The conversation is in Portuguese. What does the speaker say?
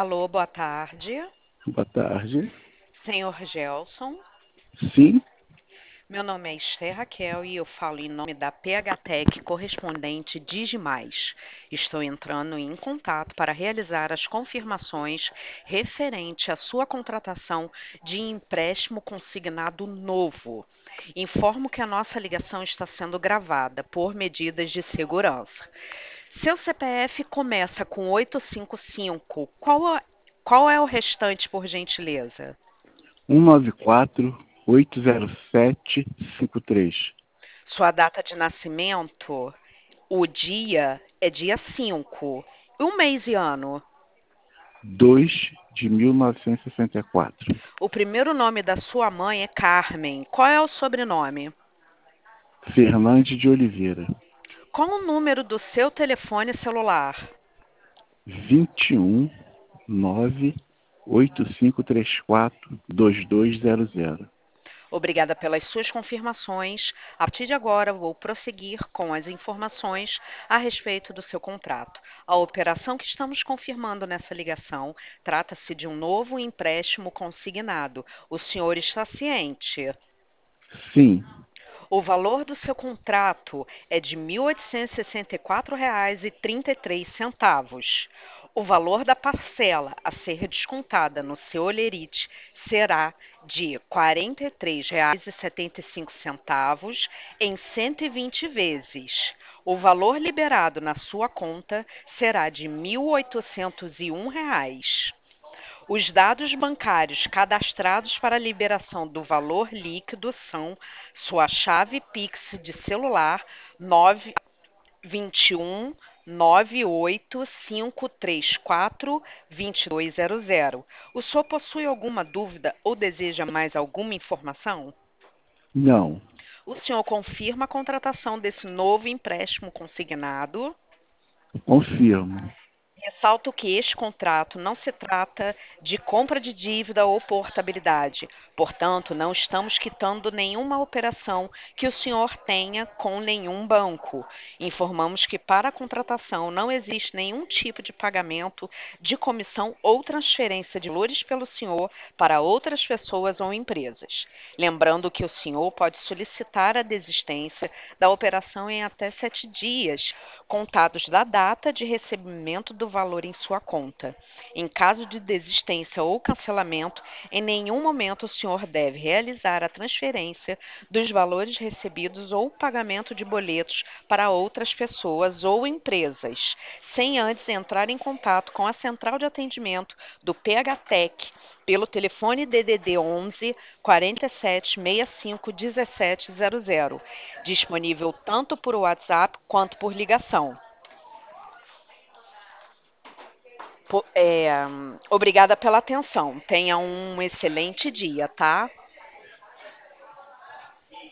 Alô, boa tarde. Boa tarde. Senhor Gelson, Sim, meu nome é Esther Raquel e eu falo em nome da PHTEC correspondente Digimais. Estou entrando em contato para realizar as confirmações referente à sua contratação de empréstimo consignado novo. Informo que a nossa ligação está sendo gravada por medidas de segurança. Seu CPF começa com 855. Qual é o restante, por gentileza? 194-807-53. Sua data de nascimento, o dia é dia 5. O mês e ano. 2 de 1964. O primeiro nome da sua mãe é Carmen. Qual é o sobrenome? Fernandes de Oliveira. Qual o número do seu telefone celular? 21-9-8534-2200. Obrigada pelas suas confirmações. A partir de agora, vou prosseguir com as informações a respeito do seu contrato. A operação que estamos confirmando nessa ligação trata-se de um novo empréstimo consignado. O senhor está ciente? Sim, O valor do seu contrato é de R$ 1.864,33. O valor da parcela a ser descontada no seu holerite será de R$ 43,75 em 120 vezes. O valor liberado na sua conta será de R$ 1.801. Os dados bancários cadastrados para a liberação do valor líquido são sua chave Pix de celular 921 98534 2200. O senhor possui alguma dúvida ou deseja mais alguma informação? não. O senhor confirma a contratação desse novo empréstimo consignado? Confirmo. Ressalto que este contrato não se trata de compra de dívida ou portabilidade. Portanto, não estamos quitando nenhuma operação que o senhor tenha com nenhum banco. Informamos que para a contratação não existe nenhum tipo de pagamento de comissão ou transferência de valores pelo senhor para outras pessoas ou empresas. Lembrando que o senhor pode solicitar a desistência da operação em até 7 dias, contados da data de recebimento do valor em sua conta. Em caso de desistência ou cancelamento, em nenhum momento o senhor deve realizar a transferência dos valores recebidos ou pagamento de boletos para outras pessoas ou empresas, sem antes entrar em contato com a central de atendimento do PHTEC pelo telefone DDD 11 47 65 1700, disponível tanto por WhatsApp quanto por ligação. Obrigada pela atenção. Tenha um excelente dia, tá?